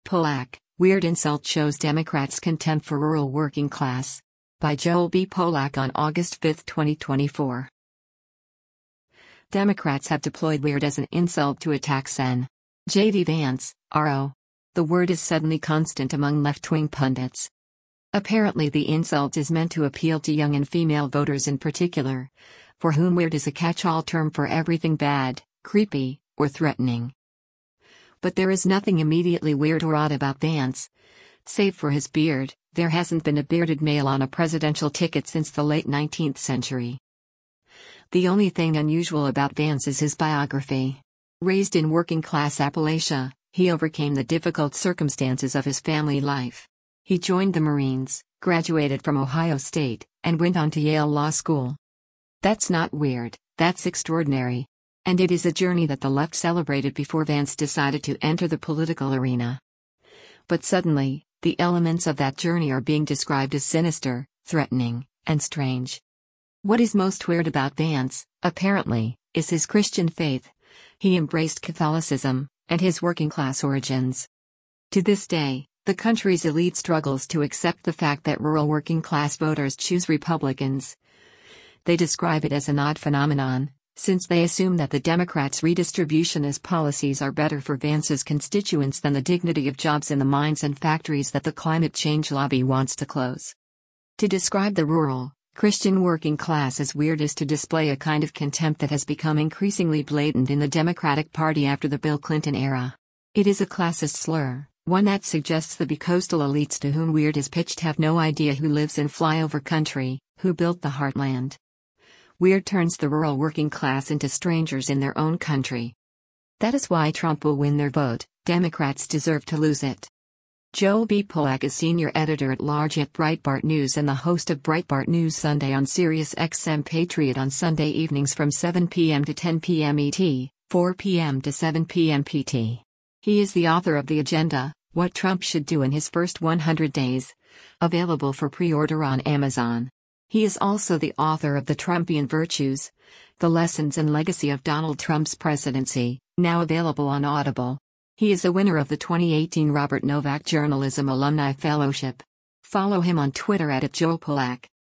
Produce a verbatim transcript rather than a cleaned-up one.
Polak, Weird Insult Shows Democrats' Contempt for Rural Working Class. By Joel B. Polak on August fifth, twenty twenty-four. Democrats have deployed weird as an insult to attack Sen. J D Vance, R O. The word is suddenly constant among left-wing pundits. Apparently the insult is meant to appeal to young and female voters in particular, for whom weird is a catch-all term for everything bad, creepy, or threatening. But there is nothing immediately weird or odd about Vance. Save for his beard, there hasn't been a bearded male on a presidential ticket since the late nineteenth century. The only thing unusual about Vance is his biography. Raised in working-class Appalachia, he overcame the difficult circumstances of his family life. He joined the Marines, graduated from Ohio State, and went on to Yale Law School. That's not weird, that's extraordinary. And it is a journey that the left celebrated before Vance decided to enter the political arena. But suddenly, the elements of that journey are being described as sinister, threatening, and strange. What is most weird about Vance, apparently, is his Christian faith. He embraced Catholicism, and his working-class origins. To this day, the country's elite struggles to accept the fact that rural working-class voters choose Republicans. They describe it as an odd phenomenon, since they assume that the Democrats' redistributionist policies are better for Vance's constituents than the dignity of jobs in the mines and factories that the climate change lobby wants to close. To describe the rural, Christian working class as weird is to display a kind of contempt that has become increasingly blatant in the Democratic Party after the Bill Clinton era. It is a classist slur, one that suggests the bicoastal elites to whom weird is pitched have no idea who lives in flyover country, who built the heartland. Weird turns the rural working class into strangers in their own country. That is why Trump will win their vote. Democrats deserve to lose it. Joel B. Polak is senior editor-at-large at Breitbart News and the host of Breitbart News Sunday on Sirius X M Patriot on Sunday evenings from seven p m to ten p m E T, four p m to seven p m P T. He is the author of The Agenda, What Trump Should Do in His First one hundred days, available for pre-order on Amazon. He is also the author of The Trumpian Virtues, The Lessons and Legacy of Donald Trump's Presidency, now available on Audible. He is a winner of the twenty eighteen Robert Novak Journalism Alumni Fellowship. Follow him on Twitter at Joel Polak.